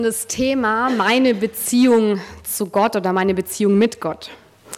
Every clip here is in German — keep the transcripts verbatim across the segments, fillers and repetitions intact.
Das Thema meine Beziehung zu Gott oder meine Beziehung mit Gott.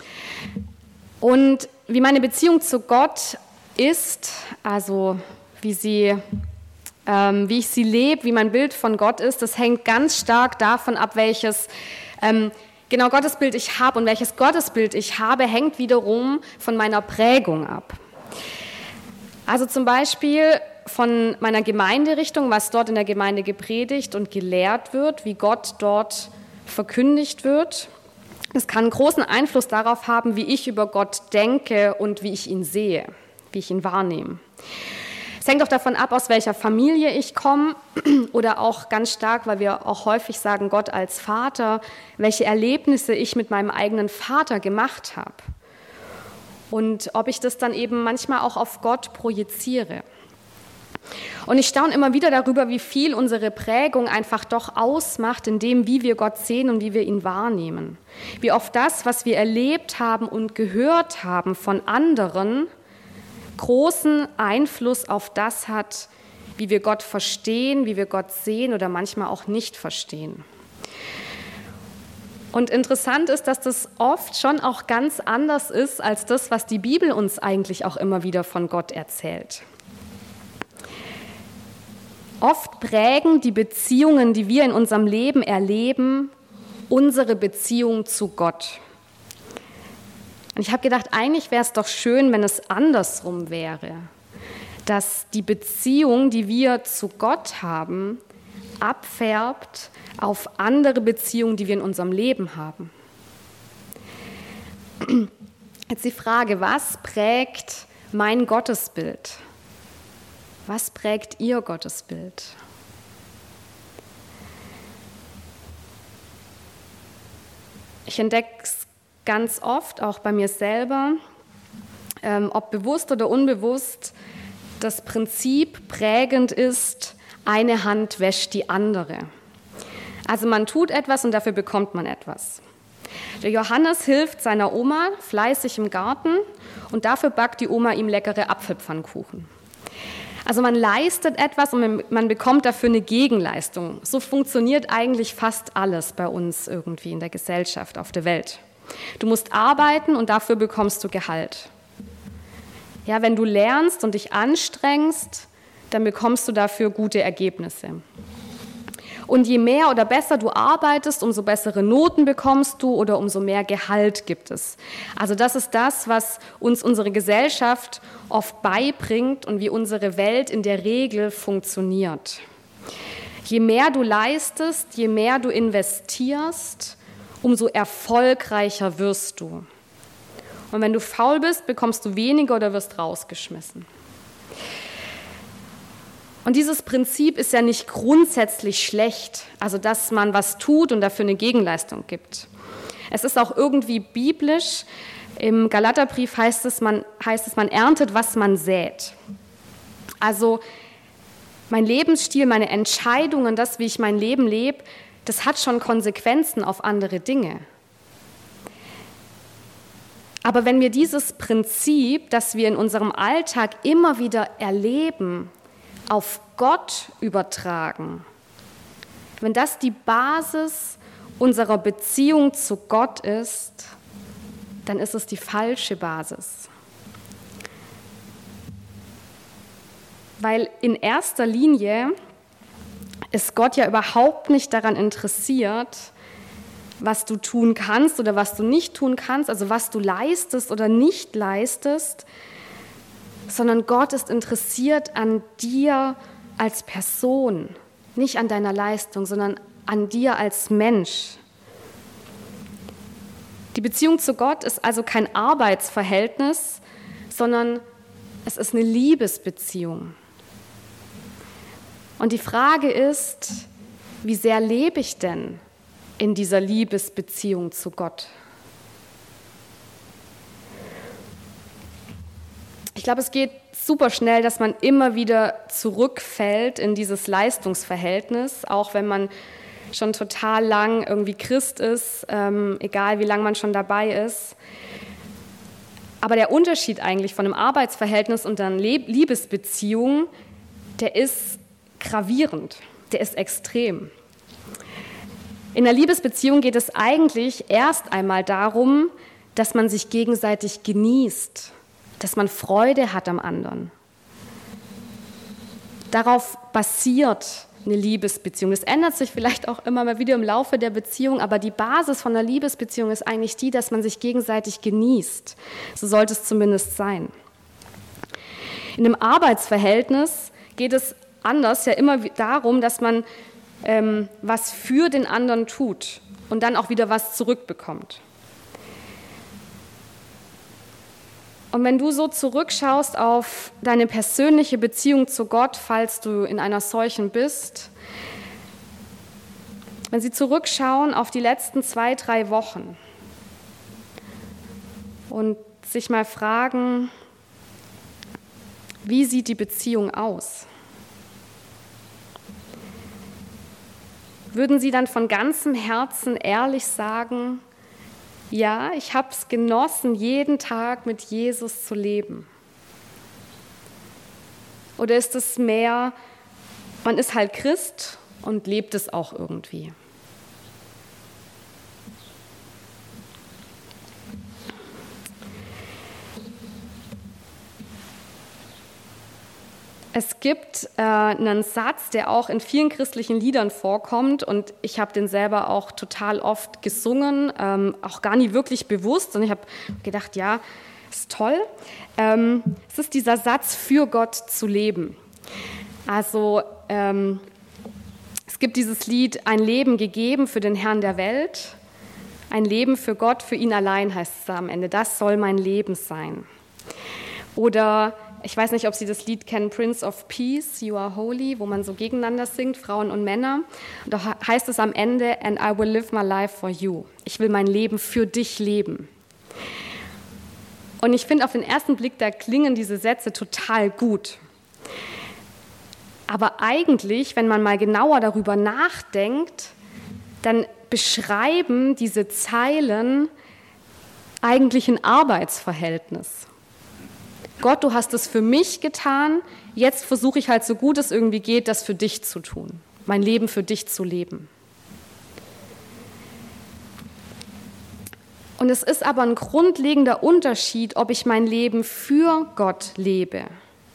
Und wie meine Beziehung zu Gott ist, also wie sie, ähm, wie ich sie lebe, wie mein Bild von Gott ist, das hängt ganz stark davon ab, welches ähm, genau Gottesbild ich habe. Und welches Gottesbild ich habe, hängt wiederum von meiner Prägung ab. Also zum Beispiel von meiner Gemeinderichtung, was dort in der Gemeinde gepredigt und gelehrt wird, wie Gott dort verkündigt wird. Das kann einen großen Einfluss darauf haben, wie ich über Gott denke und wie ich ihn sehe, wie ich ihn wahrnehme. Es hängt auch davon ab, aus welcher Familie ich komme oder auch ganz stark, weil wir auch häufig sagen, Gott als Vater, welche Erlebnisse ich mit meinem eigenen Vater gemacht habe. Und ob ich das dann eben manchmal auch auf Gott projiziere. Und ich staune immer wieder darüber, wie viel unsere Prägung einfach doch ausmacht, in dem, wie wir Gott sehen und wie wir ihn wahrnehmen. Wie oft das, was wir erlebt haben und gehört haben von anderen, großen Einfluss auf das hat, wie wir Gott verstehen, wie wir Gott sehen oder manchmal auch nicht verstehen. Und interessant ist, dass das oft schon auch ganz anders ist als das, was die Bibel uns eigentlich auch immer wieder von Gott erzählt. Oft prägen die Beziehungen, die wir in unserem Leben erleben, unsere Beziehung zu Gott. Und ich habe gedacht, eigentlich wäre es doch schön, wenn es andersrum wäre, dass die Beziehung, die wir zu Gott haben, abfärbt auf andere Beziehungen, die wir in unserem Leben haben. Jetzt die Frage, was prägt mein Gottesbild? Was prägt Ihr Gottesbild? Ich entdecke es ganz oft, auch bei mir selber, ähm, ob bewusst oder unbewusst, das Prinzip prägend ist, eine Hand wäscht die andere. Also man tut etwas und dafür bekommt man etwas. Der Johannes hilft seiner Oma fleißig im Garten und dafür backt die Oma ihm leckere Apfelpfannkuchen. Also man leistet etwas und man bekommt dafür eine Gegenleistung. So funktioniert eigentlich fast alles bei uns irgendwie in der Gesellschaft, auf der Welt. Du musst arbeiten und dafür bekommst du Gehalt. Ja, wenn du lernst und dich anstrengst, dann bekommst du dafür gute Ergebnisse. Und je mehr oder besser du arbeitest, umso bessere Noten bekommst du oder umso mehr Gehalt gibt es. Also das ist das, was uns unsere Gesellschaft oft beibringt und wie unsere Welt in der Regel funktioniert. Je mehr du leistest, je mehr du investierst, umso erfolgreicher wirst du. Und wenn du faul bist, bekommst du weniger oder wirst rausgeschmissen. Und dieses Prinzip ist ja nicht grundsätzlich schlecht, also dass man was tut und dafür eine Gegenleistung gibt. Es ist auch irgendwie biblisch. Im Galaterbrief heißt es, man, heißt es, man erntet, was man sät. Also mein Lebensstil, meine Entscheidungen, das, wie ich mein Leben lebe, das hat schon Konsequenzen auf andere Dinge. Aber wenn wir dieses Prinzip, das wir in unserem Alltag immer wieder erleben, auf Gott übertragen, wenn das die Basis unserer Beziehung zu Gott ist, dann ist es die falsche Basis. Weil in erster Linie ist Gott ja überhaupt nicht daran interessiert, was du tun kannst oder was du nicht tun kannst, also was du leistest oder nicht leistest, sondern Gott ist interessiert an dir als Person, nicht an deiner Leistung, sondern an dir als Mensch. Die Beziehung zu Gott ist also kein Arbeitsverhältnis, sondern es ist eine Liebesbeziehung. Und die Frage ist, wie sehr lebe ich denn in dieser Liebesbeziehung zu Gott? Ich glaube, es geht super schnell, dass man immer wieder zurückfällt in dieses Leistungsverhältnis, auch wenn man schon total lang irgendwie Christ ist, ähm, egal wie lange man schon dabei ist. Aber der Unterschied eigentlich von einem Arbeitsverhältnis und einer Liebesbeziehung, der ist gravierend, der ist extrem. In einer Liebesbeziehung geht es eigentlich erst einmal darum, dass man sich gegenseitig genießt, dass man Freude hat am anderen. Darauf basiert eine Liebesbeziehung. Das ändert sich vielleicht auch immer mal wieder im Laufe der Beziehung, aber die Basis von einer Liebesbeziehung ist eigentlich die, dass man sich gegenseitig genießt. So sollte es zumindest sein. In einem Arbeitsverhältnis geht es anders ja immer darum, dass man ähm, was für den anderen tut und dann auch wieder was zurückbekommt. Und wenn du so zurückschaust auf deine persönliche Beziehung zu Gott, falls du in einer solchen bist, wenn sie zurückschauen auf die letzten zwei, drei Wochen und sich mal fragen, wie sieht die Beziehung aus? Würden sie dann von ganzem Herzen ehrlich sagen, ja, ich habe es genossen, jeden Tag mit Jesus zu leben? Oder ist es mehr, man ist halt Christ und lebt es auch irgendwie? Es gibt äh, einen Satz, der auch in vielen christlichen Liedern vorkommt und ich habe den selber auch total oft gesungen, ähm, auch gar nie wirklich bewusst und ich habe gedacht, ja, ist toll. Ähm, es ist dieser Satz, für Gott zu leben. Also ähm, es gibt dieses Lied, ein Leben gegeben für den Herrn der Welt, ein Leben für Gott, für ihn allein heißt es da am Ende, das soll mein Leben sein. Oder ich weiß nicht, ob Sie das Lied kennen, Prince of Peace, You Are Holy, wo man so gegeneinander singt, Frauen und Männer. Und da heißt es am Ende, and I will live my life for you. Ich will mein Leben für dich leben. Und ich finde auf den ersten Blick, da klingen diese Sätze total gut. Aber eigentlich, wenn man mal genauer darüber nachdenkt, dann beschreiben diese Zeilen eigentlich ein Arbeitsverhältnis. Gott, du hast es für mich getan, jetzt versuche ich halt so gut es irgendwie geht, das für dich zu tun, mein Leben für dich zu leben. Und es ist aber ein grundlegender Unterschied, ob ich mein Leben für Gott lebe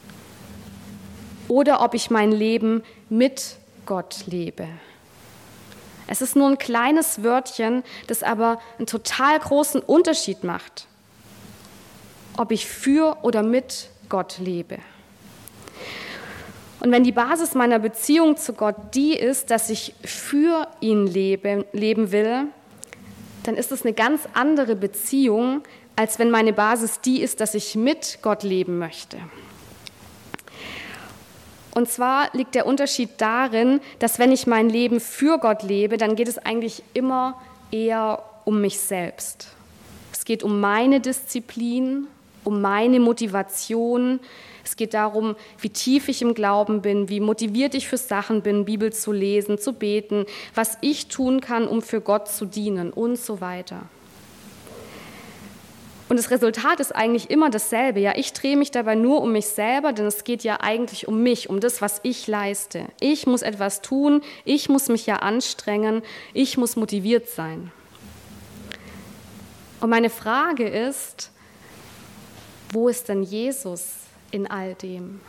oder ob ich mein Leben mit Gott lebe. Es ist nur ein kleines Wörtchen, das aber einen total großen Unterschied macht, ob ich für oder mit Gott lebe. Und wenn die Basis meiner Beziehung zu Gott die ist, dass ich für ihn lebe, leben will, dann ist es eine ganz andere Beziehung, als wenn meine Basis die ist, dass ich mit Gott leben möchte. Und zwar liegt der Unterschied darin, dass wenn ich mein Leben für Gott lebe, dann geht es eigentlich immer eher um mich selbst. Es geht um meine Disziplin, um meine Motivation. Es geht darum, wie tief ich im Glauben bin, wie motiviert ich für Sachen bin, Bibel zu lesen, zu beten, was ich tun kann, um für Gott zu dienen und so weiter. Und das Resultat ist eigentlich immer dasselbe. Ja, ich drehe mich dabei nur um mich selber, denn es geht ja eigentlich um mich, um das, was ich leiste. Ich muss etwas tun, ich muss mich ja anstrengen, ich muss motiviert sein. Und meine Frage ist, wo ist denn Jesus in all dem?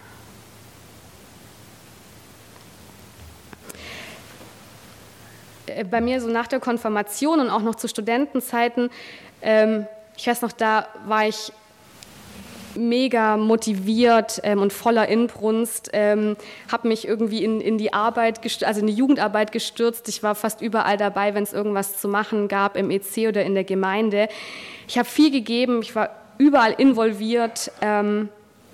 Bei mir so nach der Konfirmation und auch noch zu Studentenzeiten, ähm, ich weiß noch, da war ich mega motiviert ähm, und voller Inbrunst, ähm, habe mich irgendwie in, in die Arbeit, gestürzt, also in die Jugendarbeit gestürzt. Ich war fast überall dabei, wenn es irgendwas zu machen gab, im E C oder in der Gemeinde. Ich habe viel gegeben, ich war überall involviert ähm,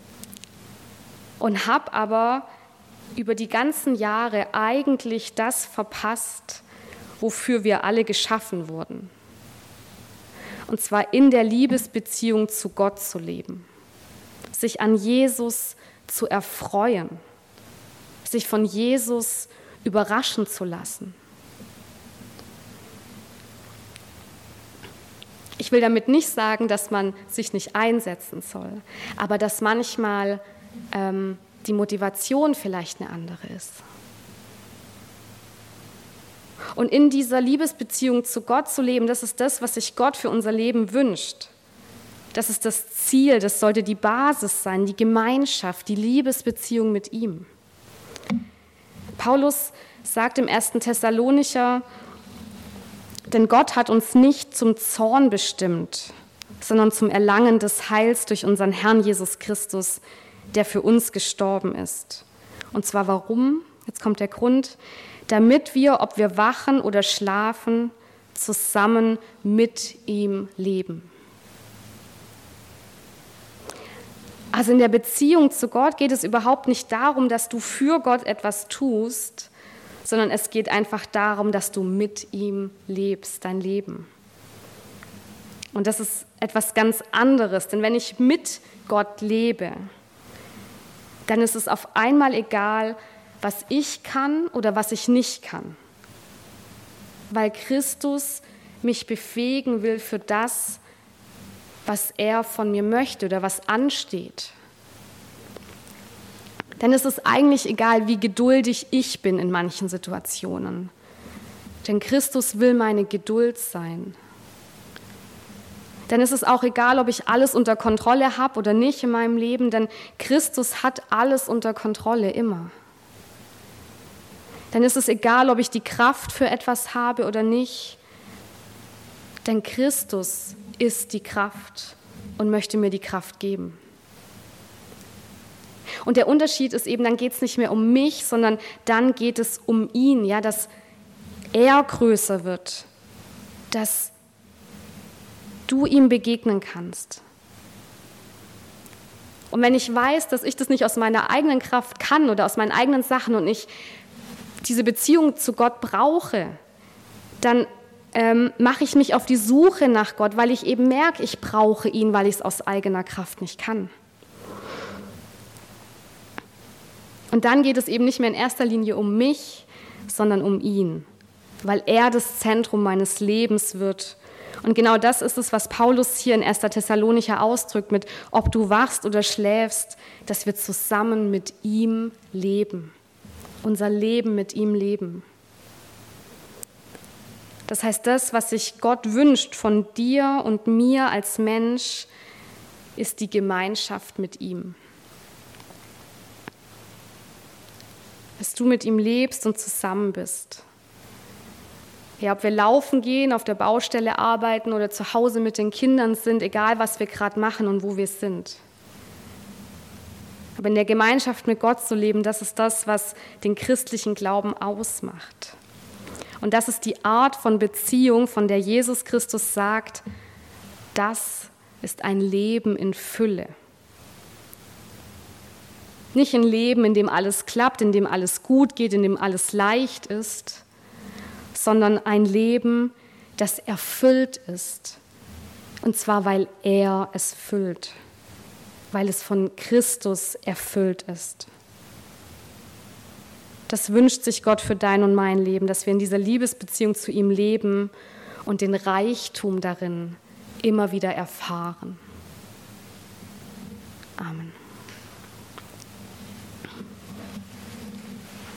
und habe aber über die ganzen Jahre eigentlich das verpasst, wofür wir alle geschaffen wurden. Und zwar in der Liebesbeziehung zu Gott zu leben, sich an Jesus zu erfreuen, sich von Jesus überraschen zu lassen. Ich will damit nicht sagen, dass man sich nicht einsetzen soll, aber dass manchmal ähm, die Motivation vielleicht eine andere ist. Und in dieser Liebesbeziehung zu Gott zu leben, das ist das, was sich Gott für unser Leben wünscht. Das ist das Ziel, das sollte die Basis sein, die Gemeinschaft, die Liebesbeziehung mit ihm. Paulus sagt im ersten Thessalonicher, denn Gott hat uns nicht zum Zorn bestimmt, sondern zum Erlangen des Heils durch unseren Herrn Jesus Christus, der für uns gestorben ist. Und zwar warum? Jetzt kommt der Grund, damit wir, ob wir wachen oder schlafen, zusammen mit ihm leben. Also in der Beziehung zu Gott geht es überhaupt nicht darum, dass du für Gott etwas tust, sondern es geht einfach darum, dass du mit ihm lebst, dein Leben. Und das ist etwas ganz anderes, denn wenn ich mit Gott lebe, dann ist es auf einmal egal, was ich kann oder was ich nicht kann, weil Christus mich befähigen will für das, was er von mir möchte oder was ansteht. Dann ist es eigentlich egal, wie geduldig ich bin in manchen Situationen. Denn Christus will meine Geduld sein. Dann ist es auch egal, ob ich alles unter Kontrolle habe oder nicht in meinem Leben, denn Christus hat alles unter Kontrolle, immer. Dann ist es egal, ob ich die Kraft für etwas habe oder nicht, denn Christus ist die Kraft und möchte mir die Kraft geben. Und der Unterschied ist eben, dann geht es nicht mehr um mich, sondern dann geht es um ihn, ja, dass er größer wird, dass du ihm begegnen kannst. Und wenn ich weiß, dass ich das nicht aus meiner eigenen Kraft kann oder aus meinen eigenen Sachen und ich diese Beziehung zu Gott brauche, dann ähm, mache ich mich auf die Suche nach Gott, weil ich eben merke, ich brauche ihn, weil ich es aus eigener Kraft nicht kann. Und dann geht es eben nicht mehr in erster Linie um mich, sondern um ihn, weil er das Zentrum meines Lebens wird. Und genau das ist es, was Paulus hier in erster Thessalonicher ausdrückt, mit ob du wachst oder schläfst, dass wir zusammen mit ihm leben, unser Leben mit ihm leben. Das heißt, das, was sich Gott wünscht von dir und mir als Mensch, ist die Gemeinschaft mit ihm. Dass du mit ihm lebst und zusammen bist. Ja, ob wir laufen gehen, auf der Baustelle arbeiten oder zu Hause mit den Kindern sind, egal was wir gerade machen und wo wir sind. Aber in der Gemeinschaft mit Gott zu leben, das ist das, was den christlichen Glauben ausmacht. Und das ist die Art von Beziehung, von der Jesus Christus sagt, das ist ein Leben in Fülle. Nicht ein Leben, in dem alles klappt, in dem alles gut geht, in dem alles leicht ist, sondern ein Leben, das erfüllt ist. Und zwar, weil er es füllt, weil es von Christus erfüllt ist. Das wünscht sich Gott für dein und mein Leben, dass wir in dieser Liebesbeziehung zu ihm leben und den Reichtum darin immer wieder erfahren. Amen.